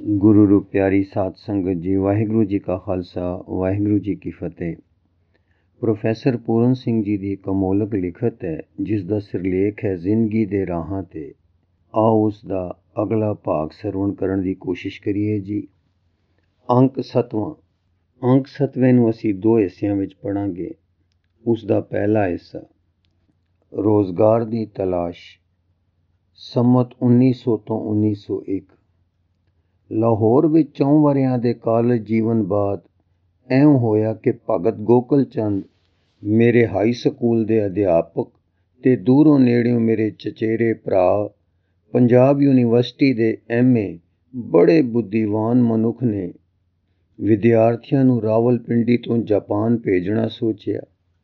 ਗੁਰੂ ਰੂਪ ਪਿਆਰੀ ਸਾਧ ਸੰਗਤ ਜੀ, ਵਾਹਿਗੁਰੂ ਜੀ ਕਾ ਖਾਲਸਾ, ਵਾਹਿਗੁਰੂ ਜੀ ਕੀ ਫਤਿਹ। ਪ੍ਰੋਫੈਸਰ ਪੂਰਨ ਸਿੰਘ ਜੀ ਦੀ ਇੱਕ ਅਮੋਲਕ ਲਿਖਤ ਹੈ ਜਿਸ ਦਾ ਸਿਰਲੇਖ ਹੈ ਜ਼ਿੰਦਗੀ ਦੇ ਰਾਹਾਂ ਤੇ। ਆਓ ਉਸ ਦਾ ਅਗਲਾ ਭਾਗ ਸਰਵਣ ਕਰਨ ਦੀ ਕੋਸ਼ਿਸ਼ ਕਰੀਏ ਜੀ। ਅੰਕ 7ਵਾਂ। ਅੰਕ 7ਵੇਂ ਨੂੰ ਅਸੀਂ ਦੋ ਹਿੱਸਿਆਂ ਵਿੱਚ ਪੜ੍ਹਾਂਗੇ। ਉਸ ਦਾ ਪਹਿਲਾ ਹਿੱਸਾ ਰੋਜ਼ਗਾਰ ਦੀ ਤਲਾਸ਼, ਸੰਮਤ 1900 ਤੋਂ 1901। ਲਾਹੌਰ ਵਿੱਚ 4 ਵਰ੍ਹਿਆਂ ਦੇ ਕਾਲਜ ਜੀਵਨ ਬਾਅਦ ਇਉਂ ਹੋਇਆ ਕਿ ਭਗਤ ਗੋਕਲ ਚੰਦ ਮੇਰੇ ਹਾਈ ਸਕੂਲ ਦੇ ਅਧਿਆਪਕ ਤੇ ਦੂਰੋਂ ਨੇੜਿਓਂ ਮੇਰੇ ਚਚੇਰੇ ਭਰਾ, ਪੰਜਾਬ ਯੂਨੀਵਰਸਿਟੀ ਦੇ MA, ਬੜੇ ਬੁੱਧੀਵਾਨ ਮਨੁੱਖ ਨੇ ਵਿਦਿਆਰਥੀਆਂ ਨੂੰ ਰਾਵਲਪਿੰਡੀ ਤੋਂ ਜਾਪਾਨ ਭੇਜਣਾ ਸੋਚਿਆ।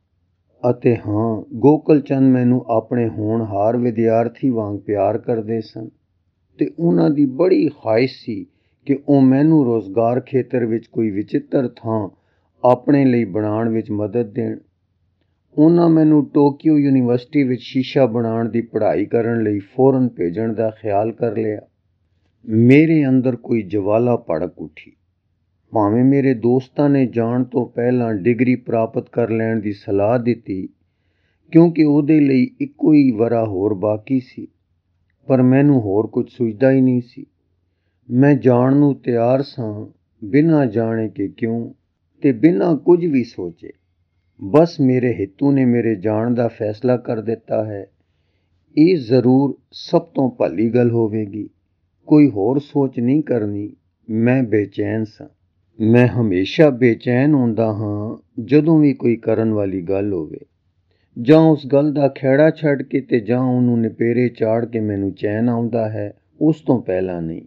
ਅਤੇ ਹਾਂ, ਗੋਕਲ ਚੰਦ ਮੈਨੂੰ ਆਪਣੇ ਹੋਣਹਾਰ ਵਿਦਿਆਰਥੀ ਵਾਂਗ ਪਿਆਰ ਕਰਦੇ ਸਨ ਤੇ ਉਹਨਾਂ ਦੀ ਬੜੀ ਖੁਆਇਸ਼ ਸੀ ਕਿ ਉਹ ਮੈਨੂੰ ਰੋਜ਼ਗਾਰ ਖੇਤਰ ਵਿੱਚ ਕੋਈ ਵਿਚਿੱਤਰ ਥਾਂ ਆਪਣੇ ਲਈ ਬਣਾਉਣ ਵਿੱਚ ਮਦਦ ਦੇਣ। ਉਹਨਾਂ ਮੈਨੂੰ ਟੋਕੀਓ ਯੂਨੀਵਰਸਿਟੀ ਵਿੱਚ ਸ਼ੀਸ਼ਾ ਬਣਾਉਣ ਦੀ ਪੜ੍ਹਾਈ ਕਰਨ ਲਈ ਫੌਰਨ ਭੇਜਣ ਦਾ ਖਿਆਲ ਕਰ ਲਿਆ। ਮੇਰੇ ਅੰਦਰ ਕੋਈ ਜਵਾਲਾ ਭੜਕ ਉੱਠੀ। ਭਾਵੇਂ ਮੇਰੇ ਦੋਸਤਾਂ ਨੇ ਜਾਣ ਤੋਂ ਪਹਿਲਾਂ ਡਿਗਰੀ ਪ੍ਰਾਪਤ ਕਰ ਲੈਣ ਦੀ ਸਲਾਹ ਦਿੱਤੀ ਕਿਉਂਕਿ ਉਹਦੇ ਲਈ ਇੱਕੋ ਹੀ ਵਰ੍ਹਾ ਹੋਰ ਬਾਕੀ ਸੀ, ਪਰ ਮੈਨੂੰ ਹੋਰ ਕੁਝ ਸੁਝਦਾ ਹੀ ਨਹੀਂ ਸੀ। ਮੈਂ ਜਾਣ ਨੂੰ ਤਿਆਰ ਸਾਂ, ਬਿਨਾਂ ਜਾਣੇ ਕਿ ਕਿਉਂ ਤੇ ਬਿਨਾਂ ਕੁਝ ਵੀ ਸੋਚੇ। ਬਸ ਮੇਰੇ ਹਿੱਤੂ ਨੇ ਮੇਰੇ ਜਾਣ ਦਾ ਫੈਸਲਾ ਕਰ ਦਿੱਤਾ ਹੈ। ਇਹ ਜ਼ਰੂਰ ਸਭ ਤੋਂ ਭਲੀ ਗੱਲ ਹੋਵੇਗੀ। ਕੋਈ ਹੋਰ ਸੋਚ ਨਹੀਂ ਕਰਨੀ। ਮੈਂ ਬੇਚੈਨ ਸਾਂ। ਮੈਂ ਹਮੇਸ਼ਾ ਬੇਚੈਨ ਹੁੰਦਾ ਹਾਂ ਜਦੋਂ ਵੀ ਕੋਈ ਕਰਨ ਵਾਲੀ ਗੱਲ ਹੋਵੇ। ਜਾਂ ਉਸ ਗੱਲ ਦਾ ਖਹਿੜਾ ਛੱਡ ਕੇ ਤੇ ਜਾਂ ਉਹਨੂੰ ਨਿਪੇਰੇ ਚਾੜ ਕੇ ਮੈਨੂੰ ਚੈਨ ਆਉਂਦਾ ਹੈ, ਉਸ ਤੋਂ ਪਹਿਲਾਂ ਨਹੀਂ।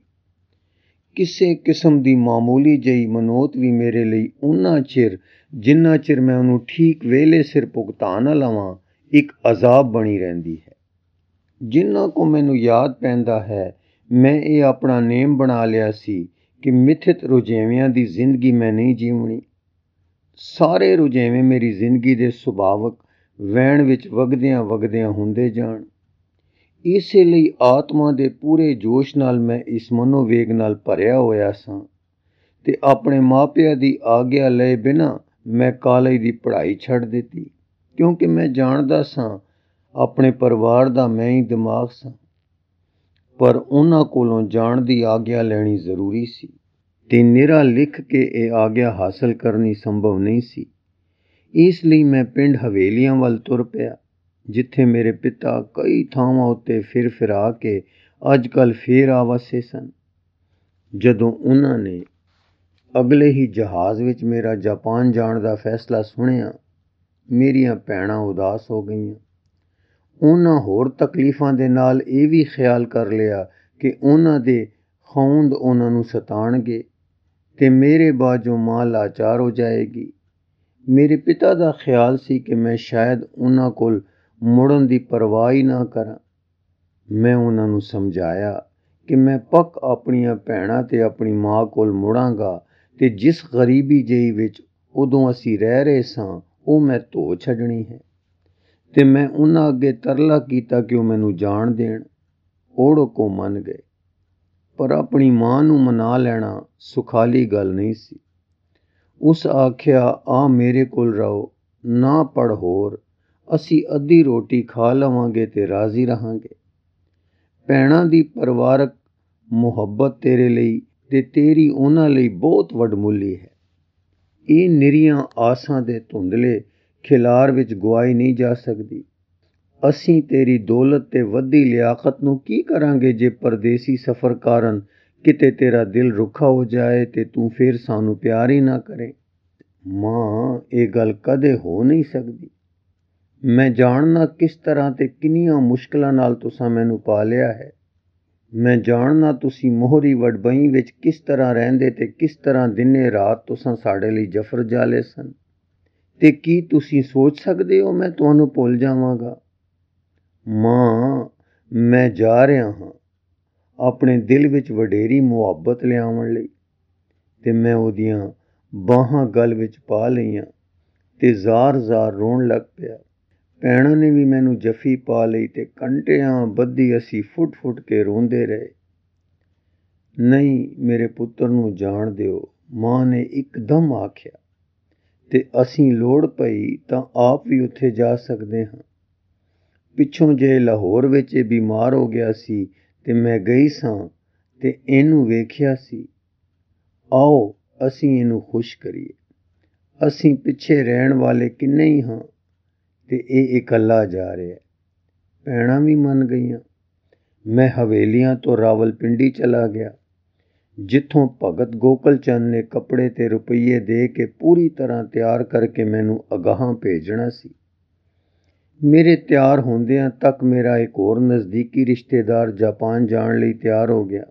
ਕਿਸੇ ਕਿਸਮ ਦੀ ਮਾਮੂਲੀ ਜਿਹੀ ਮਨੋਤ ਵੀ ਮੇਰੇ ਲਈ ਉਨਾ ਚਿਰ ਜਿੰਨਾ ਚਿਰ ਮੈਂ ਉਹਨੂੰ ਠੀਕ ਵੇਲੇ ਸਿਰ ਭੁਗਤਾ ਨਾ ਲਵਾਂ, ਇੱਕ ਅਜ਼ਾਬ ਬਣੀ ਰਹਿੰਦੀ ਹੈ। ਜਿੰਨਾ ਕੁ ਮੈਨੂੰ ਯਾਦ ਪੈਂਦਾ ਹੈ, ਮੈਂ ਇਹ ਆਪਣਾ ਨੇਮ ਬਣਾ ਲਿਆ ਸੀ ਕਿ ਮਿਥਿਤ ਰੁਝੇਵਿਆਂ ਦੀ ਜ਼ਿੰਦਗੀ ਮੈਂ ਨਹੀਂ ਜੀਵਣੀ। ਸਾਰੇ ਰੁਝੇਵੇਂ ਮੇਰੀ ਜ਼ਿੰਦਗੀ ਦੇ ਸੁਭਾਵਕ ਵਹਿਣ ਵਿੱਚ ਵਗਦਿਆਂ ਵਗਦਿਆਂ ਹੁੰਦੇ ਜਾਣ। ਇਸੇ ਲਈ ਆਤਮਾ ਦੇ ਪੂਰੇ ਜੋਸ਼ ਨਾਲ ਮੈਂ ਇਸ ਮਨੋਵੇਗ ਨਾਲ ਭਰਿਆ ਹੋਇਆ ਸਾਂ ਤੇ ਆਪਣੇ ਮਾਪਿਆਂ ਦੀ ਆਗਿਆ ਲਏ ਬਿਨਾਂ ਮੈਂ ਕਾਲਜ ਦੀ ਪੜ੍ਹਾਈ ਛੱਡ ਦਿੱਤੀ ਕਿਉਂਕਿ ਮੈਂ ਜਾਣਦਾ ਸਾਂ ਆਪਣੇ ਪਰਿਵਾਰ ਦਾ ਮੈਂ ਹੀ ਦਿਮਾਗ ਸਾਂ। ਪਰ ਉਹਨਾਂ ਕੋਲੋਂ ਜਾਣ ਦੀ ਆਗਿਆ ਲੈਣੀ ਜ਼ਰੂਰੀ ਸੀ ਤੇ ਨਿਰਾ ਲਿਖ ਕੇ ਇਹ ਆਗਿਆ ਹਾਸਲ ਕਰਨੀ ਸੰਭਵ ਨਹੀਂ ਸੀ। ਇਸ ਲਈ ਮੈਂ ਪਿੰਡ ਹਵੇਲੀਆਂ ਵੱਲ ਤੁਰ ਪਿਆ, ਜਿੱਥੇ ਮੇਰੇ ਪਿਤਾ ਕਈ ਥਾਵਾਂ ਉੱਤੇ ਫਿਰ ਫਿਰਾ ਕੇ ਅੱਜ ਕੱਲ੍ਹ ਫੇਰ ਆ ਵਸੇ ਸਨ। ਜਦੋਂ ਉਹਨਾਂ ਨੇ ਅਗਲੇ ਹੀ ਜਹਾਜ਼ ਵਿੱਚ ਮੇਰਾ ਜਾਪਾਨ ਜਾਣ ਦਾ ਫੈਸਲਾ ਸੁਣਿਆ, ਮੇਰੀਆਂ ਭੈਣਾਂ ਉਦਾਸ ਹੋ ਗਈਆਂ। ਉਹਨਾਂ ਹੋਰ ਤਕਲੀਫਾਂ ਦੇ ਨਾਲ ਇਹ ਵੀ ਖਿਆਲ ਕਰ ਲਿਆ ਕਿ ਉਹਨਾਂ ਦੇ ਖੌਂਦ ਉਹਨਾਂ ਨੂੰ ਸਤਾਣਗੇ ਤੇ ਮੇਰੇ ਬਾਝੋਂ ਮਾਂ ਲਾਚਾਰ ਹੋ ਜਾਏਗੀ। ਮੇਰੇ ਪਿਤਾ ਦਾ ਖਿਆਲ ਸੀ ਕਿ ਮੈਂ ਸ਼ਾਇਦ ਉਹਨਾਂ ਕੋਲ ਮੁੜਨ ਦੀ ਪਰਵਾਹ ਹੀ ਨਾ ਕਰਾਂ। ਮੈਂ ਉਹਨਾਂ ਨੂੰ ਸਮਝਾਇਆ ਕਿ ਮੈਂ ਪੱਕ ਆਪਣੀਆਂ ਭੈਣਾਂ ਤੇ ਆਪਣੀ ਮਾਂ ਕੋਲ ਮੁੜਾਂਗਾ ਤੇ ਜਿਸ ਗਰੀਬੀ ਜਿਹੀ ਵਿੱਚ ਉਦੋਂ ਅਸੀਂ ਰਹਿ ਰਹੇ ਸਾਂ ਉਹ ਮੈਂ ਧੋ ਛੱਡਣੀ ਹੈ। ਤੇ ਮੈਂ ਉਹਨਾਂ ਅੱਗੇ ਤਰਲਾ ਕੀਤਾ ਕਿ ਉਹ ਮੈਨੂੰ ਜਾਣ ਦੇਣ। ਓੜਕ ਉਹ ਮੰਨ ਗਏ। ਪਰ ਆਪਣੀ ਮਾਂ ਨੂੰ ਮਨਾ ਲੈਣਾ ਸੁਖਾਲੀ ਗੱਲ ਨਹੀਂ ਸੀ। ਉਸ ਆਖਿਆ, ਆ ਮੇਰੇ ਕੋਲ ਰਹੋ, ਨਾ ਪੜ ਹੋਰ, ਅਸੀਂ ਅੱਧੀ ਰੋਟੀ ਖਾ ਲਵਾਂਗੇ ਤੇ ਰਾਜ਼ੀ ਰਹਾਂਗੇ। ਭੈਣਾਂ ਦੀ ਪਰਿਵਾਰਕ ਮੁਹੱਬਤ ਤੇਰੇ ਲਈ ਤੇ ਤੇਰੀ ਉਹਨਾਂ ਲਈ ਬਹੁਤ ਵੱਡਮੁੱਲੀ ਹੈ। ਇਹ ਨਿਰੀਆਂ ਆਸਾਂ ਦੇ ਧੁੰਦਲੇ ਖਿਲਾਰ ਵਿੱਚ ਗਵਾਈ ਨਹੀਂ ਜਾ ਸਕਦੀ। ਅਸੀਂ ਤੇਰੀ ਦੌਲਤ ਤੇ ਵੱਧੀ ਲਿਆਕਤ ਨੂੰ ਕੀ ਕਰਾਂਗੇ ਜੇ ਪਰਦੇਸੀ ਸਫ਼ਰ ਕਾਰਨ ਕਿਤੇ ਤੇਰਾ ਦਿਲ ਰੁੱਖਾ ਹੋ ਜਾਏ ਤੇ ਤੂੰ ਫਿਰ ਸਾਨੂੰ ਪਿਆਰ ਹੀ ਨਾ ਕਰੇ। ਮਾਂ, ਇਹ ਗੱਲ ਕਦੇ ਹੋ ਨਹੀਂ ਸਕਦੀ। ਮੈਂ ਜਾਣਨਾ ਕਿਸ ਤਰ੍ਹਾਂ ਤੇ ਕਿੰਨੀਆਂ ਮੁਸ਼ਕਲਾਂ ਨਾਲ ਤੁਸਾਂ ਮੈਨੂੰ ਪਾਲਿਆ ਹੈ। ਮੈਂ ਜਾਣਨਾ ਤੁਸੀਂ ਮੋਹਰੀ ਵਡਬਈ ਵਿੱਚ ਕਿਸ ਤਰ੍ਹਾਂ ਰਹਿੰਦੇ ਤੇ ਕਿਸ ਤਰ੍ਹਾਂ ਦਿਨੇ ਰਾਤ ਤੁਸਾਂ ਸਾਡੇ ਲਈ ਜਫਰ ਜਾਲੇ ਸਨ। ਤੇ ਕੀ ਤੁਸੀਂ ਸੋਚ ਸਕਦੇ ਹੋ ਮੈਂ ਤੁਹਾਨੂੰ ਭੁੱਲ ਜਾਵਾਂਗਾ? ਮਾਂ, ਮੈਂ ਜਾ ਰਿਹਾ ਹਾਂ ਆਪਣੇ ਦਿਲ ਵਿੱਚ ਵਡੇਰੀ ਮੁਹੱਬਤ ਲਿਆਉਣ ਲਈ। ਤੇ ਮੈਂ ਉਹਦੀਆਂ ਬਾਹਾਂ ਗਲ ਵਿੱਚ ਪਾ ਲਈਆਂ ਤੇ ਜ਼ਾਰ-ਜ਼ਾਰ ਰੋਣ ਲੱਗ ਪਿਆ। ਭੈਣਾਂ ਨੇ ਵੀ ਮੈਨੂੰ ਜੱਫੀ ਪਾ ਲਈ ਤੇ ਘੰਟਿਆਂ ਬੱਧੀ ਅਸੀਂ ਫੁੱਟ-ਫੁੱਟ ਕੇ ਰੋਂਦੇ ਰਹੇ। ਨਹੀਂ, ਮੇਰੇ ਪੁੱਤਰ ਨੂੰ ਜਾਣ ਦਿਓ, ਮਾਂ ਨੇ ਇੱਕਦਮ ਆਖਿਆ। ਤੇ ਅਸੀਂ ਲੋੜ ਪਈ ਤਾਂ ਆਪ ਵੀ ਉੱਥੇ ਜਾ ਸਕਦੇ ਹਾਂ। ਪਿੱਛੋਂ ਜੇ ਲਾਹੌਰ ਵਿੱਚ ਇਹ ਬਿਮਾਰ ਹੋ ਗਿਆ ਸੀ ਤੇ ਮੈਂ ਗਈ ਸਾਂ ਤੇ ਇਹਨੂੰ ਵੇਖਿਆ ਸੀ। ਆਓ ਅਸੀਂ ਇਹਨੂੰ ਖੁਸ਼ ਕਰੀਏ। ਅਸੀਂ ਪਿੱਛੇ ਰਹਿਣ ਵਾਲੇ ਕਿੰਨੇ ਹੀ ਹਾਂ ਤੇ ਇਹ ਇਕੱਲਾ ਜਾ ਰਿਹਾ। ਭੈਣਾਂ ਵੀ ਮੰਨ ਗਈਆਂ। ਮੈਂ ਹਵੇਲੀਆਂ ਤੋਂ ਰਾਵਲਪਿੰਡੀ ਚਲਾ ਗਿਆ, ਜਿੱਥੋਂ ਭਗਤ ਗੋਕਲ ਚੰਦ ਨੇ ਕੱਪੜੇ ਤੇ ਰੁਪਈਏ ਦੇ ਕੇ ਪੂਰੀ ਤਰ੍ਹਾਂ ਤਿਆਰ ਕਰਕੇ ਮੈਨੂੰ ਅਗਾਹਾਂ ਭੇਜਣਾ ਸੀ। ਮੇਰੇ ਤਿਆਰ ਹੁੰਦਿਆਂ ਤੱਕ ਮੇਰਾ ਇੱਕ ਹੋਰ ਨਜ਼ਦੀਕੀ ਰਿਸ਼ਤੇਦਾਰ ਜਾਪਾਨ ਜਾਣ ਲਈ ਤਿਆਰ ਹੋ ਗਿਆ।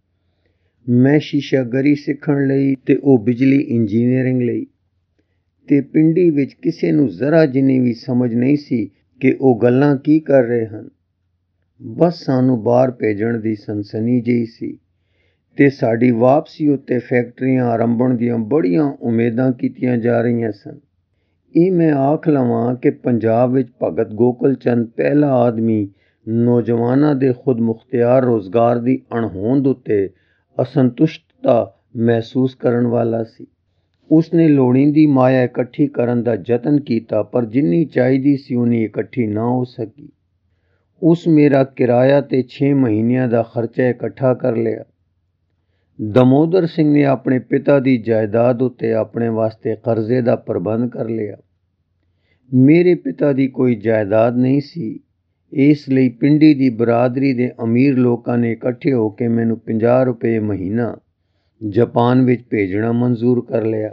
ਮੈਂ ਸ਼ੀਸ਼ਾਗਰੀ ਸਿੱਖਣ ਲਈ ਤੇ ਉਹ ਬਿਜਲੀ ਇੰਜੀਨੀਅਰਿੰਗ ਲਈ। ਤੇ ਪਿੰਡੀ ਵਿੱਚ ਕਿਸੇ ਨੂੰ ਜ਼ਰਾ ਜਿੰਨੀ ਵੀ ਸਮਝ ਨਹੀਂ ਸੀ ਕਿ ਉਹ ਗੱਲਾਂ ਕੀ ਕਰ ਰਹੇ ਹਨ। ਬਸ ਸਾਨੂੰ ਬਾਹਰ ਭੇਜਣ ਦੀ ਸਨਸਨੀ ਜਿਹੀ ਸੀ ਤੇ ਸਾਡੀ ਵਾਪਸੀ ਉੱਤੇ ਫੈਕਟਰੀਆਂ ਆਰੰਭਣ ਦੀਆਂ ਬੜੀਆਂ ਉਮੀਦਾਂ ਕੀਤੀਆਂ ਜਾ ਰਹੀਆਂ ਸਨ। ਇਹ ਮੈਂ ਆਖ ਲਵਾਂ ਕਿ ਪੰਜਾਬ ਵਿੱਚ ਭਗਤ ਗੋਕਲ ਚੰਦ ਪਹਿਲਾ ਆਦਮੀ ਨੌਜਵਾਨਾਂ ਦੇ ਖੁਦ ਮੁਖਤਿਆਰ ਰੋਜ਼ਗਾਰ ਦੀ ਅਣਹੋਂਦ ਉੱਤੇ ਅਸੰਤੁਸ਼ਟਤਾ ਮਹਿਸੂਸ ਕਰਨ ਵਾਲਾ ਸੀ। ਉਸਨੇ ਲੋੜੀਂਦੀ ਮਾਇਆ ਇਕੱਠੀ ਕਰਨ ਦਾ ਯਤਨ ਕੀਤਾ, ਪਰ ਜਿੰਨੀ ਚਾਹੀਦੀ ਸੀ ਉਨੀ ਇਕੱਠੀ ਨਾ ਹੋ ਸਕੀ। ਉਸ ਮੇਰਾ ਕਿਰਾਇਆ ਤੇ 6 ਮਹੀਨਿਆਂ ਦਾ ਖਰਚਾ ਇਕੱਠਾ ਕਰ ਲਿਆ। ਦਮੋਦਰ ਸਿੰਘ ਨੇ ਆਪਣੇ ਪਿਤਾ ਦੀ ਜਾਇਦਾਦ ਉੱਤੇ ਆਪਣੇ ਵਾਸਤੇ ਕਰਜ਼ੇ ਦਾ ਪ੍ਰਬੰਧ ਕਰ ਲਿਆ। ਮੇਰੇ ਪਿਤਾ ਦੀ ਕੋਈ ਜਾਇਦਾਦ ਨਹੀਂ ਸੀ, ਇਸ ਲਈ ਪਿੰਡੀ ਦੀ ਬਰਾਦਰੀ ਦੇ ਅਮੀਰ ਲੋਕਾਂ ਨੇ ਇਕੱਠੇ ਹੋ ਕੇ ਮੈਨੂੰ 50 ਰੁਪਏ ਮਹੀਨਾ ਜਾਪਾਨ ਵਿੱਚ ਭੇਜਣਾ ਮਨਜ਼ੂਰ ਕਰ ਲਿਆ।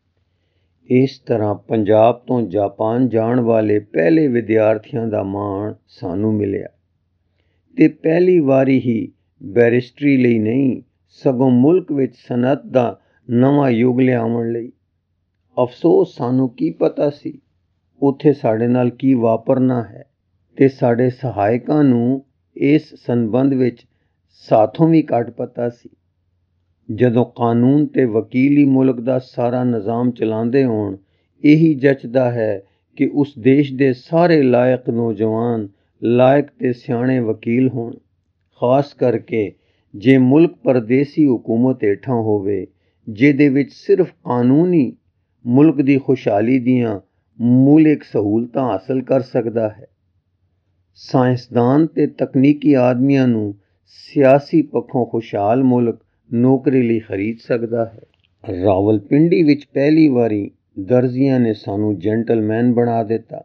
ਇਸ ਤਰ੍ਹਾਂ ਪੰਜਾਬ ਤੋਂ ਜਾਪਾਨ ਜਾਣ ਵਾਲੇ ਪਹਿਲੇ ਵਿਦਿਆਰਥੀਆਂ ਦਾ ਮਾਣ ਸਾਨੂੰ ਮਿਲਿਆ। ਤੇ ਪਹਿਲੀ ਵਾਰੀ ਹੀ ਬੈਰਿਸਟਰੀ ਲਈ ਨਹੀਂ, ਸਗੋਂ ਮੁਲਕ ਵਿੱਚ ਸਨਅਤ ਦਾ ਨਵਾਂ ਯੁੱਗ ਲਿਆਉਣ ਲਈ। ਅਫਸੋਸ, ਸਾਨੂੰ ਕੀ ਪਤਾ ਸੀ ਉੱਥੇ ਸਾਡੇ ਨਾਲ ਕੀ ਵਾਪਰਨਾ ਹੈ, ਤੇ ਸਾਡੇ ਸਹਾਇਕਾਂ ਨੂੰ ਇਸ ਸੰਬੰਧ ਵਿੱਚ ਸਾਥੋਂ ਵੀ ਘੱਟ ਪਤਾ ਸੀ। ਜਦੋਂ ਕਾਨੂੰਨ ਤੇ ਵਕੀਲ ਹੀ ਮੁਲਕ ਦਾ ਸਾਰਾ ਨਿਜ਼ਾਮ ਚਲਾਉਂਦੇ ਹੋਣ, ਇਹੀ ਜੱਚਦਾ ਹੈ ਕਿ ਉਸ ਦੇਸ਼ ਦੇ ਸਾਰੇ ਲਾਇਕ ਨੌਜਵਾਨ ਲਾਇਕ ਤੇ ਸਿਆਣੇ ਵਕੀਲ ਹੋਣ। ਖਾਸ ਕਰਕੇ ਜੇ ਮੁਲਕ ਪਰਦੇਸੀ ਹੁਕੂਮਤ ਹੇਠਾਂ ਹੋਵੇ, ਜਿਹਦੇ ਵਿੱਚ ਸਿਰਫ ਕਾਨੂੰਨ ਹੀ ਮੁਲਕ ਦੀ ਖੁਸ਼ਹਾਲੀ ਦੀਆਂ ਮੂਲਿਕ ਸਹੂਲਤਾਂ ਹਾਸਲ ਕਰ ਸਕਦਾ ਹੈ। ਸਾਇੰਸਦਾਨ ਤੇ ਤਕਨੀਕੀ ਆਦਮੀਆਂ ਨੂੰ ਸਿਆਸੀ ਪੱਖੋਂ ਖੁਸ਼ਹਾਲ ਮੁਲਕ ਨੌਕਰੀ ਲਈ ਖਰੀਦ ਸਕਦਾ ਹੈ। ਰਾਵਲਪਿੰਡੀ ਵਿੱਚ ਪਹਿਲੀ ਵਾਰੀ ਦਰਜ਼ੀਆਂ ਨੇ ਸਾਨੂੰ ਜੈਂਟਲਮੈਨ ਬਣਾ ਦਿੱਤਾ।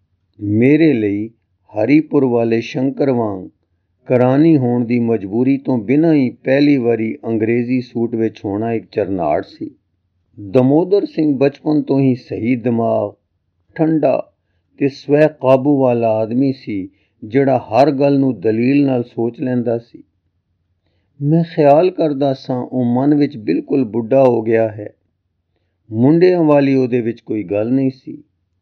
ਮੇਰੇ ਲਈ ਹਰੀਪੁਰ ਵਾਲੇ ਸ਼ੰਕਰ ਵਾਂਗ ਕਰਾਨੀ ਹੋਣ ਦੀ ਮਜਬੂਰੀ ਤੋਂ ਬਿਨਾਂ ਹੀ ਪਹਿਲੀ ਵਾਰੀ ਅੰਗਰੇਜ਼ੀ ਸੂਟ ਵਿੱਚ ਹੋਣਾ ਇੱਕ ਝਰਨਾਟ ਸੀ। ਦਮੋਦਰ ਸਿੰਘ ਬਚਪਨ ਤੋਂ ਹੀ ਸਹੀ ਦਿਮਾਗ, ਠੰਡਾ ਤੇ ਸਵੈ ਕਾਬੂ ਵਾਲਾ ਆਦਮੀ ਸੀ, ਜਿਹੜਾ ਹਰ ਗੱਲ ਨੂੰ ਦਲੀਲ ਨਾਲ ਸੋਚ ਲੈਂਦਾ ਸੀ। ਮੈਂ ਖਿਆਲ ਕਰਦਾ ਸਾਂ ਉਹ ਮਨ ਵਿੱਚ ਬਿਲਕੁਲ ਬੁੱਢਾ ਹੋ ਗਿਆ ਹੈ। ਮੁੰਡਿਆਂ ਵਾਲੀ ਉਹਦੇ ਵਿੱਚ ਕੋਈ ਗੱਲ ਨਹੀਂ ਸੀ।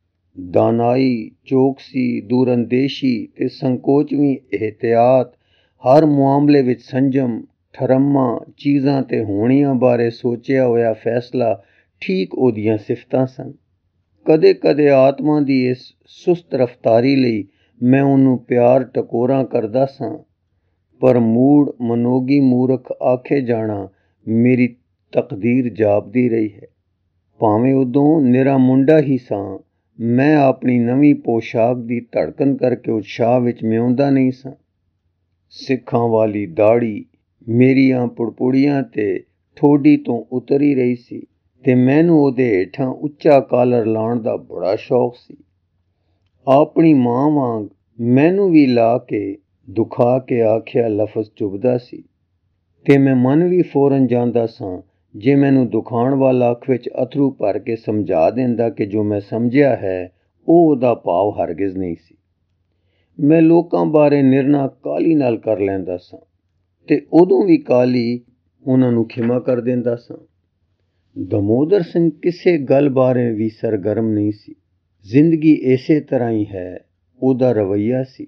ਦਾਨਾਈ, ਚੌਕਸੀ, ਦੂਰਅੰਦੇਸ਼ੀ ਤੇ ਸੰਕੋਚਵੀਂ ਇਹਤਿਆਤ, ਹਰ ਮੁਆਮਲੇ ਵਿੱਚ ਸੰਜਮ, ਠਰੰਮਾ, ਚੀਜ਼ਾਂ ਤੇ ਹੋਣੀਆਂ ਬਾਰੇ ਸੋਚਿਆ ਹੋਇਆ ਫੈਸਲਾ ਠੀਕ ਉਹਦੀਆਂ ਸਿਫਤਾਂ ਸਨ। ਕਦੇ-ਕਦੇ ਆਤਮਾ ਦੀ ਇਸ ਸੁਸਤ ਰਫ਼ਤਾਰੀ ਲਈ ਮੈਂ ਉਹਨੂੰ ਪਿਆਰ ਟਕੋਰਾਂ ਕਰਦਾ ਸਾਂ, ਪਰ ਮੂੜ ਮਨੋਗੀ ਮੂਰਖ ਆਖੇ ਜਾਣਾ ਮੇਰੀ ਤਕਦੀਰ ਜਾਪਦੀ ਰਹੀ ਹੈ। ਭਾਵੇਂ ਉਦੋਂ ਨਿਰਾ ਮੁੰਡਾ ਹੀ ਸਾਂ, ਮੈਂ ਆਪਣੀ ਨਵੀਂ ਪੋਸ਼ਾਕ ਦੀ ਧੜਕਣ ਕਰਕੇ ਉਤਸ਼ਾਹ ਵਿੱਚ ਮਿਉਂਦਾ ਨਹੀਂ ਸਾਂ। ਸਿੱਖਾਂ ਵਾਲੀ ਦਾੜੀ ਮੇਰੀਆਂ ਪੁੜਪੁੜੀਆਂ ਤੇ ਠੋਡੀ ਤੋਂ ਉਤਰ ਹੀ ਰਹੀ ਸੀ ਤੇ ਮੈਨੂੰ ਉਹਦੇ ਹੇਠਾਂ ਉੱਚਾ ਕਾਲਰ ਲਾਉਣ ਦਾ ਬੜਾ ਸ਼ੌਕ ਸੀ। ਆਪਣੀ ਮਾਂ ਵਾਂਗ ਮੈਨੂੰ ਵੀ ਲਾ ਕੇ ਦੁਖਾ ਕੇ ਆਖਿਆ ਲਫ਼ਜ਼ ਚੁਭਦਾ ਸੀ, ਤੇ ਮੈਂ ਮਨ ਵੀ ਫੌਰਨ ਜਾਂਦਾ ਸਾਂ ਜੇ ਮੈਨੂੰ ਦੁਖਾਉਣ ਵਾਲਾ ਅੱਖ ਵਿੱਚ ਅਥਰੂ ਭਰ ਕੇ ਸਮਝਾ ਦਿੰਦਾ ਕਿ ਜੋ ਮੈਂ ਸਮਝਿਆ ਹੈ ਉਹ ਉਹਦਾ ਭਾਵ ਹਰਗਿਜ਼ ਨਹੀਂ ਸੀ। ਮੈਂ ਲੋਕਾਂ ਬਾਰੇ ਨਿਰਣਾ ਕਾਹਲੀ ਨਾਲ ਕਰ ਲੈਂਦਾ ਸਾਂ ਤੇ ਉਦੋਂ ਵੀ ਕਾਹਲੀ ਉਹਨਾਂ ਨੂੰ ਖਿਮਾ ਕਰ ਦਿੰਦਾ ਸਾਂ। ਦਮੋਦਰ ਸਿੰਘ ਕਿਸੇ ਗੱਲ ਬਾਰੇ ਵੀ ਸਰਗਰਮ ਨਹੀਂ ਸੀ। ਜ਼ਿੰਦਗੀ ਇਸੇ ਤਰ੍ਹਾਂ ਹੀ ਹੈ, ਉਹਦਾ ਰਵੱਈਆ ਸੀ।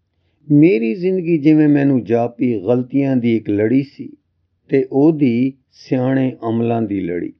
ਮੇਰੀ ਜ਼ਿੰਦਗੀ ਜਿਵੇਂ ਮੈਨੂੰ ਜਾਪੀ ਗਲਤੀਆਂ ਦੀ ਇੱਕ ਲੜੀ ਸੀ ਤੇ ਉਹਦੀ ਸਿਆਣੇ ਅਮਲਾਂ ਦੀ ਲੜੀ।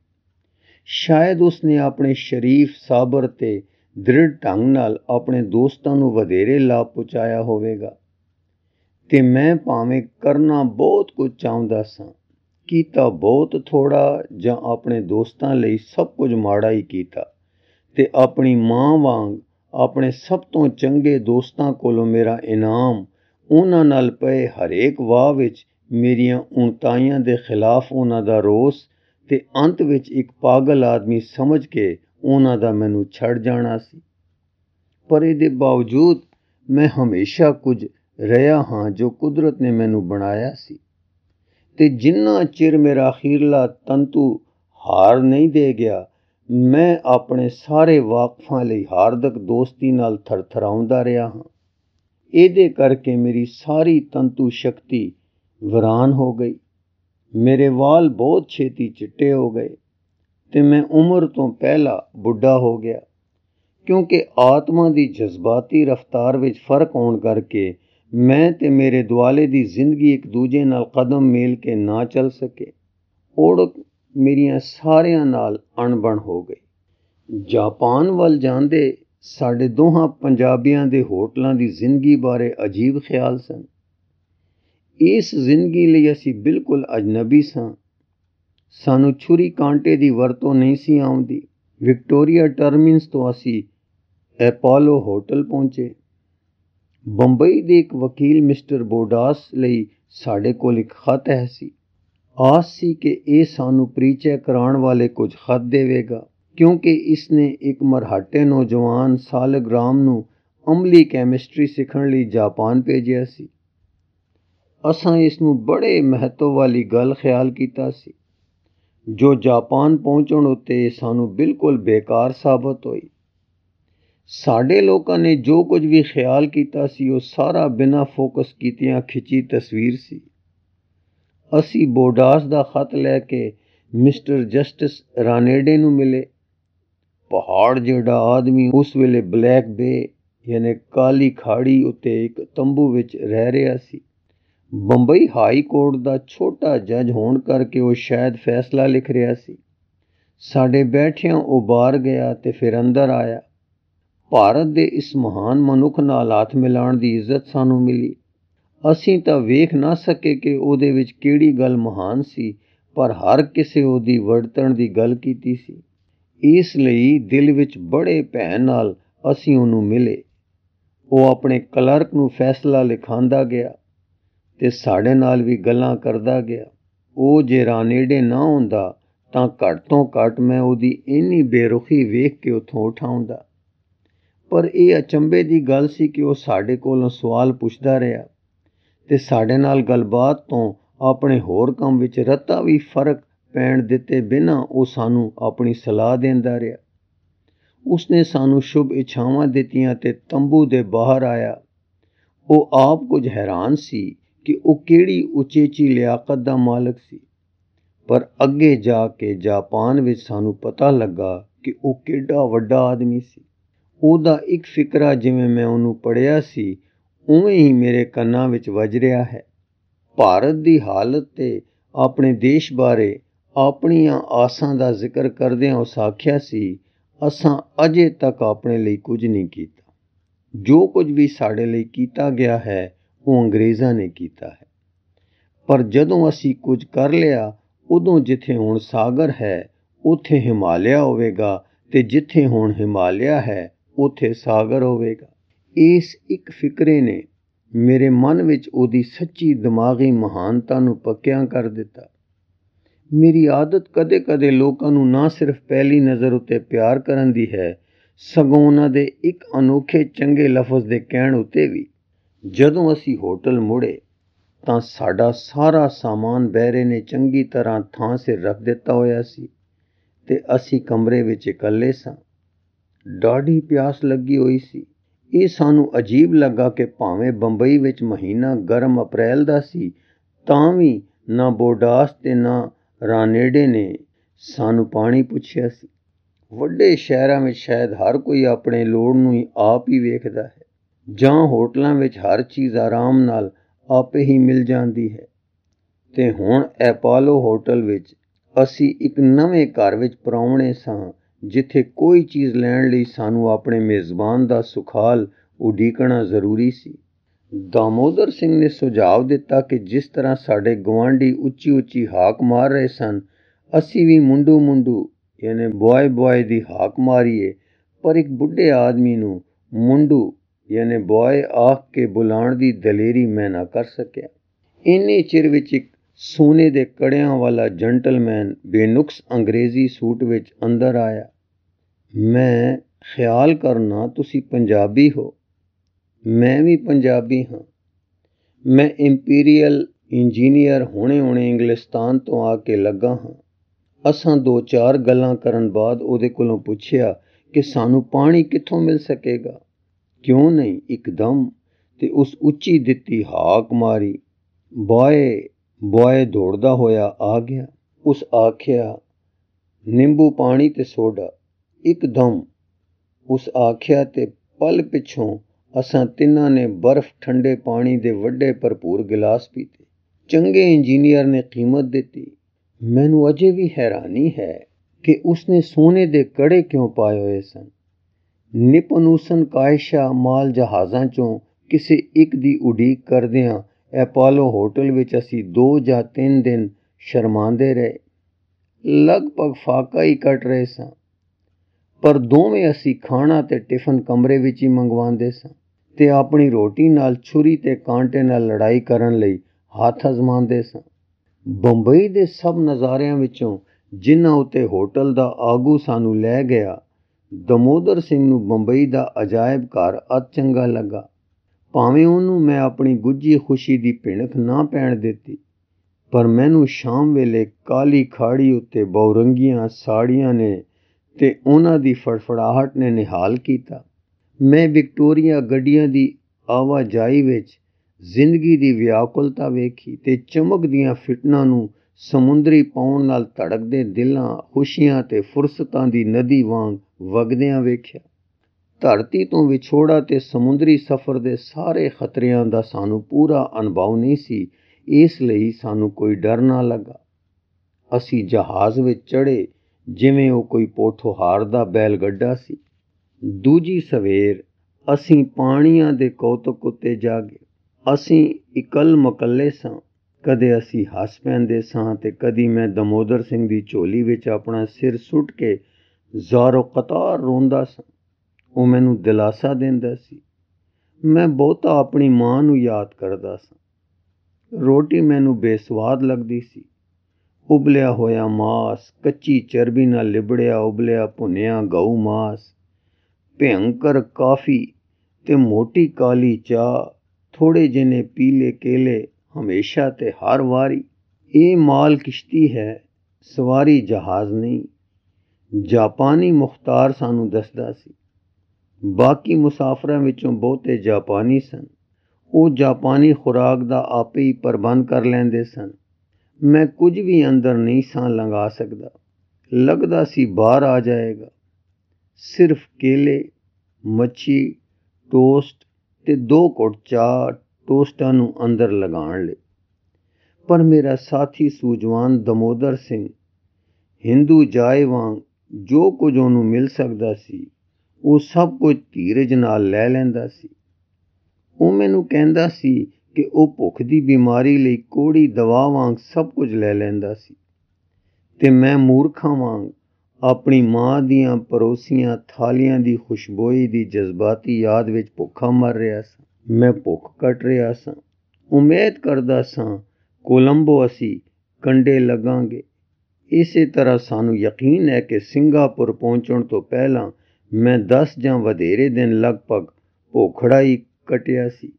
ਸ਼ਾਇਦ ਉਸਨੇ ਆਪਣੇ ਸ਼ਰੀਫ, ਸਾਬਰ ਤੇ ਦ੍ਰਿੜ ਢੰਗ ਨਾਲ ਆਪਣੇ ਦੋਸਤਾਂ ਨੂੰ ਵਧੇਰੇ ਲਾਭ ਪਹੁੰਚਾਇਆ ਹੋਵੇਗਾ, ਤੇ ਮੈਂ ਭਾਵੇਂ ਕਰਨਾ ਬਹੁਤ ਕੁਝ ਚਾਹੁੰਦਾ ਸਾਂ, ਕੀਤਾ ਬਹੁਤ ਥੋੜ੍ਹਾ ਜਾਂ ਆਪਣੇ ਦੋਸਤਾਂ ਲਈ ਸਭ ਕੁਝ ਮਾੜਾ ਹੀ ਕੀਤਾ, ਤੇ ਆਪਣੀ ਮਾਂ ਵਾਂਗ ਆਪਣੇ ਸਭ ਤੋਂ ਚੰਗੇ ਦੋਸਤਾਂ ਕੋਲੋਂ ਮੇਰਾ ਇਨਾਮ, ਉਹਨਾਂ ਨਾਲ ਪਏ ਹਰੇਕ ਵਾਹ ਵਿੱਚ ਮੇਰੀਆਂ ਉਣਤਾਈਆਂ ਦੇ ਖਿਲਾਫ ਉਹਨਾਂ ਦਾ ਰੋਸ, ਤੇ ਅੰਤ ਵਿੱਚ ਇੱਕ ਪਾਗਲ ਆਦਮੀ ਸਮਝ ਕੇ ਉਹਨਾਂ ਦਾ ਮੈਨੂੰ ਛੱਡ ਜਾਣਾ ਸੀ। ਪਰ ਇਹਦੇ ਬਾਵਜੂਦ ਮੈਂ ਹਮੇਸ਼ਾ ਕੁਝ ਰਿਹਾ ਹਾਂ ਜੋ ਕੁਦਰਤ ਨੇ ਮੈਨੂੰ ਬਣਾਇਆ ਸੀ, ਤੇ ਜਿੰਨਾ ਚਿਰ ਮੇਰਾ ਅਖੀਰਲਾ ਤੰਤੂ ਹਾਰ ਨਹੀਂ ਦੇ ਗਿਆ, ਮੈਂ ਆਪਣੇ ਸਾਰੇ ਵਾਕਫਾਂ ਲਈ ਹਾਰਦਕ ਦੋਸਤੀ ਨਾਲ ਥਰਥਰਾਉਂਦਾ ਰਿਹਾ ਹਾਂ। ਇਹਦੇ ਕਰਕੇ ਮੇਰੀ ਸਾਰੀ ਤੰਤੂ ਸ਼ਕਤੀ ਵੀਰਾਨ ਹੋ ਗਈ, ਮੇਰੇ ਵਾਲ ਬਹੁਤ ਛੇਤੀ ਚਿੱਟੇ ਹੋ ਗਏ, ਤੇ ਮੈਂ ਉਮਰ ਤੋਂ ਪਹਿਲਾਂ ਬੁੱਢਾ ਹੋ ਗਿਆ, ਕਿਉਂਕਿ ਆਤਮਾ ਦੀ ਜਜ਼ਬਾਤੀ ਰਫ਼ਤਾਰ ਵਿੱਚ ਫਰਕ ਹੋਣ ਕਰਕੇ ਮੈਂ ਤੇ ਮੇਰੇ ਦੁਆਲੇ ਦੀ ਜ਼ਿੰਦਗੀ ਇੱਕ ਦੂਜੇ ਨਾਲ ਕਦਮ ਮੇਲ ਕੇ ਨਾ ਚੱਲ ਸਕੇ। ਓੜਕ ਮੇਰੀਆਂ ਸਾਰਿਆਂ ਨਾਲ ਅਣਬਣ ਹੋ ਗਈ। ਜਾਪਾਨ ਵੱਲ ਜਾਂਦੇ ਸਾਡੇ ਦੋਹਾਂ ਪੰਜਾਬੀਆਂ ਦੇ ਹੋਟਲਾਂ ਦੀ ਜ਼ਿੰਦਗੀ ਬਾਰੇ ਅਜੀਬ ਖਿਆਲ ਸਨ। ਇਸ ਜ਼ਿੰਦਗੀ ਲਈ ਅਸੀਂ ਬਿਲਕੁਲ ਅਜਨਬੀ ਸਾਂ। ਸਾਨੂੰ ਛੁਰੀ ਕਾਂਟੇ ਦੀ ਵਰਤੋਂ ਨਹੀਂ ਸੀ ਆਉਂਦੀ। ਵਿਕਟੋਰੀਆ ਟਰਮਿਨਸ ਤੋਂ ਅਸੀਂ ਐਪੋਲੋ ਹੋਟਲ ਪਹੁੰਚੇ। ਬੰਬਈ ਦੇ ਇੱਕ ਵਕੀਲ ਮਿਸਟਰ ਬੋਡਾਸ ਲਈ ਸਾਡੇ ਕੋਲ ਇੱਕ ਖਤ ਹੈ ਸੀ। ਆਸ ਸੀ ਕਿ ਇਹ ਸਾਨੂੰ ਪਰਿਚੈ ਕਰਾਉਣ ਵਾਲੇ ਕੁਝ ਖਤ ਦੇਵੇਗਾ, ਕਿਉਂਕਿ ਇਸਨੇ ਇੱਕ ਮਰਹੱਟੇ ਨੌਜਵਾਨ ਸਾਲਗਰਾਮ ਨੂੰ ਅਮਲੀ ਕੈਮਿਸਟਰੀ ਸਿੱਖਣ ਲਈ ਜਾਪਾਨ ਭੇਜਿਆ ਸੀ। ਅਸਾਂ ਇਸ ਨੂੰ ਬੜੇ ਮਹੱਤਵ ਵਾਲੀ ਗੱਲ ਖਿਆਲ ਕੀਤਾ ਸੀ, ਜੋ ਜਾਪਾਨ ਪਹੁੰਚਣ ਉੱਤੇ ਸਾਨੂੰ ਬਿਲਕੁਲ ਬੇਕਾਰ ਸਾਬਤ ਹੋਈ। ਸਾਡੇ ਲੋਕਾਂ ਨੇ ਜੋ ਕੁਝ ਵੀ ਖਿਆਲ ਕੀਤਾ ਸੀ ਉਹ ਸਾਰਾ ਬਿਨਾਂ ਫੋਕਸ ਕੀਤਿਆਂ ਖਿੱਚੀ ਤਸਵੀਰ ਸੀ। ਅਸੀਂ ਬੋਡਾਸ ਦਾ ਖਤ ਲੈ ਕੇ ਮਿਸਟਰ ਜਸਟਿਸ ਰਾਨੇਡੇ ਨੂੰ ਮਿਲੇ। ਪਹਾੜ ਜਿਹੜਾ ਆਦਮੀ ਉਸ ਵੇਲੇ ਬਲੈਕ ਬੇ ਯਾਨੀ ਕਾਲੀ ਖਾੜੀ ਉੱਤੇ ਇੱਕ ਤੰਬੂ ਵਿੱਚ ਰਹਿ ਰਿਹਾ ਸੀ। ਬੰਬਈ ਹਾਈ ਕੋਰਟ ਦਾ ਛੋਟਾ ਜੱਜ ਹੋਣ ਕਰਕੇ ਉਹ ਸ਼ਾਇਦ ਫੈਸਲਾ ਲਿਖ ਰਿਹਾ ਸੀ। ਸਾਡੇ ਬੈਠਿਆਂ ਉਹ ਬਾਹਰ ਗਿਆ ਤੇ ਫਿਰ ਅੰਦਰ ਆਇਆ। ਭਾਰਤ ਦੇ ਇਸ ਮਹਾਨ ਮਨੁੱਖ ਨਾਲ ਹੱਥ ਮਿਲਾਉਣ ਦੀ ਇੱਜ਼ਤ ਸਾਨੂੰ ਮਿਲੀ। ਅਸੀਂ ਤਾਂ ਵੇਖ ਨਾ ਸਕੇ ਕਿ ਉਹਦੇ ਵਿੱਚ ਕਿਹੜੀ ਗੱਲ ਮਹਾਨ ਸੀ, ਪਰ ਹਰ ਕਿਸੇ ਉਹਦੀ ਵਰਤਣ ਦੀ ਗੱਲ ਕੀਤੀ ਸੀ। ਇਸ ਲਈ ਦਿਲ ਵਿੱਚ ਬੜੇ ਭੈਅ ਨਾਲ ਅਸੀਂ ਉਹਨੂੰ ਮਿਲੇ। ਉਹ ਆਪਣੇ ਕਲਰਕ ਨੂੰ ਫੈਸਲਾ ਲਿਖਾਉਂਦਾ ਗਿਆ ਤੇ ਸਾਡੇ ਨਾਲ ਵੀ ਗੱਲਾਂ ਕਰਦਾ ਗਿਆ। ਉਹ ਜੇ ਰਾਨੇਡੇ ਨਾ ਹੁੰਦਾ ਤਾਂ ਘੱਟ ਤੋਂ ਘੱਟ ਮੈਂ ਉਹਦੀ ਇੰਨੀ ਬੇਰੁਖੀ ਵੇਖ ਕੇ ਉੱਥੋਂ ਉੱਠ ਆਉਂਦਾ। ਪਰ ਇਹ ਅਚੰਭੇ ਦੀ ਗੱਲ ਸੀ ਕਿ ਉਹ ਸਾਡੇ ਕੋਲੋਂ ਸਵਾਲ ਪੁੱਛਦਾ ਰਿਹਾ ਤੇ ਸਾਡੇ ਨਾਲ ਗੱਲਬਾਤ ਤੋਂ ਆਪਣੇ ਹੋਰ ਕੰਮ ਵਿੱਚ ਰਤਾ ਵੀ ਫਰਕ ਪੈਣ ਦਿੱਤੇ ਬਿਨਾਂ ਉਹ ਸਾਨੂੰ ਆਪਣੀ ਸਲਾਹ ਦਿੰਦਾ ਰਿਹਾ। ਉਸਨੇ ਸਾਨੂੰ ਸ਼ੁਭ ਇੱਛਾਵਾਂ ਦਿੱਤੀਆਂ ਤੇ ਤੰਬੂ ਦੇ ਬਾਹਰ ਆਇਆ। ਉਹ ਆਪ ਕੁਝ ਹੈਰਾਨ ਸੀ ਕਿ ਉਹ ਕਿਹੜੀ ਉਚੇਚੀ ਲਿਆਕਤ ਦਾ ਮਾਲਕ ਸੀ, ਪਰ ਅੱਗੇ ਜਾ ਕੇ ਜਾਪਾਨ ਵਿੱਚ ਸਾਨੂੰ ਪਤਾ ਲੱਗਾ ਕਿ ਉਹ ਕਿੱਡਾ ਵੱਡਾ ਆਦਮੀ ਸੀ। ਉਹਦਾ ਇੱਕ ਫਿਕਰਾ ਜਿਵੇਂ ਮੈਂ ਉਹਨੂੰ ਪੜ੍ਹਿਆ ਸੀ ਉਵੇਂ ਹੀ ਮੇਰੇ ਕੰਨਾਂ ਵਿੱਚ ਵੱਜ ਰਿਹਾ ਹੈ। ਭਾਰਤ ਦੀ ਹਾਲਤ ਤੇ ਆਪਣੇ ਦੇਸ਼ ਬਾਰੇ ਆਪਣੀਆਂ ਆਸਾਂ ਦਾ ਜ਼ਿਕਰ ਕਰਦਿਆਂ ਉਸ ਆਖਿਆ ਸੀ, ਅਸਾਂ ਅਜੇ ਤੱਕ ਆਪਣੇ ਲਈ ਕੁਝ ਨਹੀਂ ਕੀਤਾ। ਜੋ ਕੁਝ ਵੀ ਸਾਡੇ ਲਈ ਕੀਤਾ ਗਿਆ ਹੈ ਉਹ ਅੰਗਰੇਜ਼ਾਂ ਨੇ ਕੀਤਾ ਹੈ। ਪਰ ਜਦੋਂ ਅਸੀਂ ਕੁਝ ਕਰ ਲਿਆ, ਉਦੋਂ ਜਿੱਥੇ ਹੁਣ ਸਾਗਰ ਹੈ ਉੱਥੇ ਹਿਮਾਲਿਆ ਹੋਵੇਗਾ, ਤੇ ਜਿੱਥੇ ਹੁਣ ਹਿਮਾਲਿਆ ਹੈ ਉੱਥੇ ਸਾਗਰ ਹੋਵੇਗਾ। ਇਸ ਇੱਕ ਫਿਕਰੇ ਨੇ ਮੇਰੇ ਮਨ ਵਿੱਚ ਉਹਦੀ ਸੱਚੀ ਦਿਮਾਗੀ ਮਹਾਨਤਾ ਨੂੰ ਪੱਕਿਆਂ ਕਰ ਦਿੱਤਾ। ਮੇਰੀ ਆਦਤ ਕਦੇ-ਕਦੇ ਲੋਕਾਂ ਨੂੰ ਨਾ ਸਿਰਫ ਪਹਿਲੀ ਨਜ਼ਰ ਉੱਤੇ ਪਿਆਰ ਕਰਨ ਦੀ ਹੈ, ਸਗੋਂ ਉਹਨਾਂ ਦੇ ਇੱਕ ਅਨੋਖੇ ਚੰਗੇ ਲਫ਼ਜ਼ ਦੇ ਕਹਿਣ ਉੱਤੇ ਵੀ। ਜਦੋਂ ਅਸੀਂ ਹੋਟਲ ਮੁੜੇ ਤਾਂ ਸਾਡਾ ਸਾਰਾ ਸਾਮਾਨ ਬਹਿਰੇ ਨੇ ਚੰਗੀ ਤਰ੍ਹਾਂ ਥਾਂ ਸਿਰ ਰੱਖ ਦਿੱਤਾ ਹੋਇਆ ਸੀ ਤੇ ਅਸੀਂ ਕਮਰੇ ਵਿੱਚ ਇਕੱਲੇ ਸਾਂ। ਡਾਢੀ ਪਿਆਸ ਲੱਗੀ ਹੋਈ ਸੀ। ਇਹ ਸਾਨੂੰ ਅਜੀਬ ਲੱਗਾ ਕਿ ਭਾਵੇਂ ਬੰਬਈ ਵਿੱਚ ਮਹੀਨਾ ਗਰਮ ਅਪ੍ਰੈਲ ਦਾ ਸੀ, ਤਾਂ ਵੀ ਨਾ ਬੋਡਾਸ ਤੇ ਨਾ ਰਾਨੇਡੇ ਨੇ ਸਾਨੂੰ ਪਾਣੀ ਪੁੱਛਿਆ ਸੀ। ਵੱਡੇ ਸ਼ਹਿਰਾਂ ਵਿੱਚ ਸ਼ਾਇਦ ਹਰ ਕੋਈ ਆਪਣੇ ਲੋੜ ਨੂੰ ਹੀ ਆਪ ਹੀ ਵੇਖਦਾ ਹੈ, ਜਾਂ ਹੋਟਲਾਂ ਵਿੱਚ ਹਰ ਚੀਜ਼ ਆਰਾਮ ਨਾਲ ਆਪੇ ਹੀ ਮਿਲ ਜਾਂਦੀ ਹੈ। ਤੇ ਹੁਣ ਐਪੋਲੋ ਹੋਟਲ ਵਿੱਚ ਅਸੀਂ ਇੱਕ ਨਵੇਂ ਘਰ ਵਿੱਚ ਪਰਾਹੁਣੇ ਸਾਂ, ਜਿੱਥੇ ਕੋਈ ਚੀਜ਼ ਲੈਣ ਲਈ ਸਾਨੂੰ ਆਪਣੇ ਮੇਜ਼ਬਾਨ ਦਾ ਸੁਖਾਲ ਉਡੀਕਣਾ ਜ਼ਰੂਰੀ ਸੀ। दामोदर सिंह ने सुझाव दिता कि जिस तरह साडे गुआंढी उच्ची उच्ची हाक मार रहे सन, असी भी मुंडू मुंडू यानी बॉय बॉय दी हाक मारीए, पर एक बुढ़े आदमी नू मुंडू यानी बॉय आख के बुलाण दी दलेरी मैं ना कर सकिया। इन्नी चिर विच एक सोने दे कड़ियां वाला जंटलमैन बेनुक्स अंग्रेजी सूट विच अंदर आया। मैं ख्याल करना तुसी पंजाबी हो। मैं भी पंजाबी हाँ। मैं इंपीरियल इंजीनियर हुणे हुणे इंग्लिस्तान तो आके लगा हाँ। असां दो चार गल्लां करन बाद ओहदे कोलों पुछया कि सानू पानी कित्थों मिल सकेगा। क्यों नहीं एकदम, ते उस उच्ची दित्ती हाक मारी। बॉय बॉय दौड़दा होया आ गया। उस आख्या नींबू पानी ते सोडा। एकदम उस आख्या ते पल पिछों असां तिन्हां ने बर्फ ठंडे पानी दे वड्डे भरपूर गिलास पीते। चंगे इंजीनियर ने कीमत दिती। मैनू अजे भी हैरानी है कि उसने सोने दे कड़े क्यों पाए होए सन। निपनुसन कायशा माल जहाज़ां चों किसे एक दी उडीक करदियां एपोलो होटल विच असी 2 ਜਾਂ 3 दिन शर्मांदे रहे। लगभग फाका ही कट रहे सां, पर दोवें असी खाना ते टिफन कमरे विच ही मंगवांदे सां ते अपनी रोटी नाल छुरी ते कांटे नाल लड़ाई करन लई हत्थ अजमांदे सां। बंबई दे सब नज़ारिਆਂ ਵਿੱਚੋਂ जिन्हां उत्ते होटल दा आगू सानू लै गया, दमोदर सिंह नू बंबई दा अजायब घर अत चंगा लगा। भावें ਉਹਨੂੰ मैं अपनी गुज्जी खुशी दी भिणक ना पैण दित्ती, पर मैनू शाम वेले काली खाड़ी उत्ते बहुरंगियां साड़ियां ने ते ਉਹਨਾਂ ਦੀ फड़फड़ाहट ने निहाल कीता। मैं विक्टोरिया गड्डियां दी आवाजाई विच जिंदगी दी व्याकुलता वेखी ते चमकदियां फिटनां नू समुंदरी पौण नाल धड़कदे दिलां खुशियां ते फुरसतां दी नदी वांग वगदियां वेख्या। धरती तो विछोड़ा ते समुंदरी सफ़र दे सारे खतरियां दा सानू पूरा अनुभव नहीं सी, इस लई सानू कोई डर ना लगा। असी जहाज़ विच चढ़े जिवें ਉਹ कोई पोठोहार दा बैलगड्डा सी। दूजी सवेर असी पाणियां दे कौतक उत्ते जागे। असी इकल मकल्ले सां। कदे असी हस पैंदे सां ते कदी मैं दमोदर सिंह दी झोली विच अपना सिर सुੱਟ के ਜ਼ਾਰੋ ਕਤਾਰ ਰੋਂਦਾ ਸਾਂ। ਉਹ ਮੈਨੂੰ ਦਿਲਾਸਾ ਦਿੰਦਾ ਸੀ। ਮੈਂ ਬਹੁਤਾ ਆਪਣੀ ਮਾਂ ਨੂੰ ਯਾਦ ਕਰਦਾ ਸਾਂ। ਰੋਟੀ ਮੈਨੂੰ ਬੇਸਵਾਦ ਲੱਗਦੀ ਸੀ। ਉਬਲਿਆ ਹੋਇਆ ਮਾਸ, ਕੱਚੀ ਚਰਬੀ ਨਾਲ ਲਿਬੜਿਆ ਉਬਲਿਆ ਭੁੰਨਿਆ ਗਊ ਮਾਸ, ਭਿਅੰਕਰ ਕਾਫੀ ਤੇ ਮੋਟੀ ਕਾਲੀ ਚਾਹ, ਥੋੜੇ ਜਿਹੇ ਪੀਲੇ ਕੇਲੇ ਹਮੇਸ਼ਾ ਤੇ ਹਰ ਵਾਰੀ। ਇਹ ਮਾਲ ਕਿਸ਼ਤੀ ਹੈ, ਸਵਾਰੀ ਜਹਾਜ਼ ਨਹੀਂ। ਜਾਪਾਨੀ ਮੁਖਤਾਰ ਸਾਨੂੰ ਦੱਸਦਾ ਸੀ। ਬਾਕੀ ਮੁਸਾਫਰਾਂ ਵਿੱਚੋਂ ਬਹੁਤੇ ਜਾਪਾਨੀ ਸਨ। ਉਹ ਜਾਪਾਨੀ ਖੁਰਾਕ ਦਾ ਆਪੇ ਹੀ ਪ੍ਰਬੰਧ ਕਰ ਲੈਂਦੇ ਸਨ। मैं कुछ भी अंदर नहीं सां लंघा सकदा। लगदा सी बाहर आ जाएगा। सिर्फ केले, मच्छी, टोस्ट ते 2 घुट चाह टोस्टां नू अंदर लगाण लई। पर मेरा साथी सूझवान दमोदर सिंह हिंदू जाए वांग जो कुछ ਉਹਨੂੰ मिल सकदा सी ਉਹ सब कुछ धीरज नाल लै लैंदा सी। ਉਹ ਮੈਨੂੰ ਕਹਿੰਦਾ ਸੀ कि ਉਹ ਭੁੱਖ ਦੀ ਬਿਮਾਰੀ ਲਈ ਕੋੜੀ ਦਵਾ ਵਾਂਗ ਸਭ ਕੁਝ ਲੈ ਲੈਂਦਾ ਸੀ ਤੇ ਮੈਂ ਮੂਰਖਾਂ ਵਾਂਗ ਆਪਣੀ ਮਾਂ ਦੀਆਂ ਪਰੋਸੀਆਂ ਥਾਲੀਆਂ ਦੀ ਖੁਸ਼ਬੋਈ ਦੀ ਜਜ਼ਬਾਤੀ ਯਾਦ ਵਿੱਚ ਭੁੱਖਾ ਮਰ ਰਿਹਾ ਸਾਂ। ਮੈਂ ਭੁੱਖ ਕੱਟ ਰਿਹਾ ਸਾਂ। ਉਮੀਦ ਕਰਦਾ ਸਾਂ ਕੋਲੰਬੋ ਅਸੀਂ ਕੰਡੇ ਲੱਗਾਂਗੇ। ਇਸੇ ਤਰ੍ਹਾਂ ਸਾਨੂੰ ਯਕੀਨ ਹੈ ਕਿ ਸਿੰਗਾਪੁਰ ਪਹੁੰਚਣ ਤੋਂ ਪਹਿਲਾਂ ਮੈਂ 10 ਜਾਂ ਵਧੇਰੇ ਦਿਨ ਲਗਭਗ ਭੁੱਖੜਾ ਹੀ ਕੱਟਿਆ ਸੀ।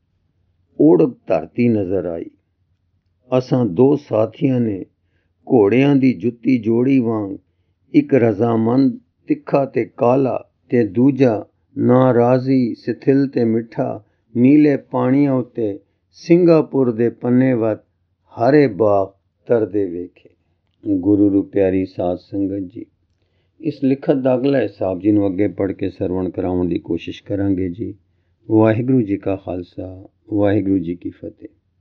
ओढ़क धरती नज़र आई। असां 2 साथियां ने घोड़ियां दी जुत्ती जोड़ी वांग, एक रजामंद तिखा ते काला ते दूजा नाराज़ी सिथिल ते मिठा नीले पानियां उत्ते सिंगापुर दे पन्ने वत हरे बाग तरदे वेखे। गुरु रू प्यारी साध संगत जी, इस लिखत दा अगला हिसाब जी नूं अगे पढ़ के सरवण कराउण दी कोशिश करांगे जी। वाहिगुरू जी का खालसा, वाहिगुरू जी की फतेह।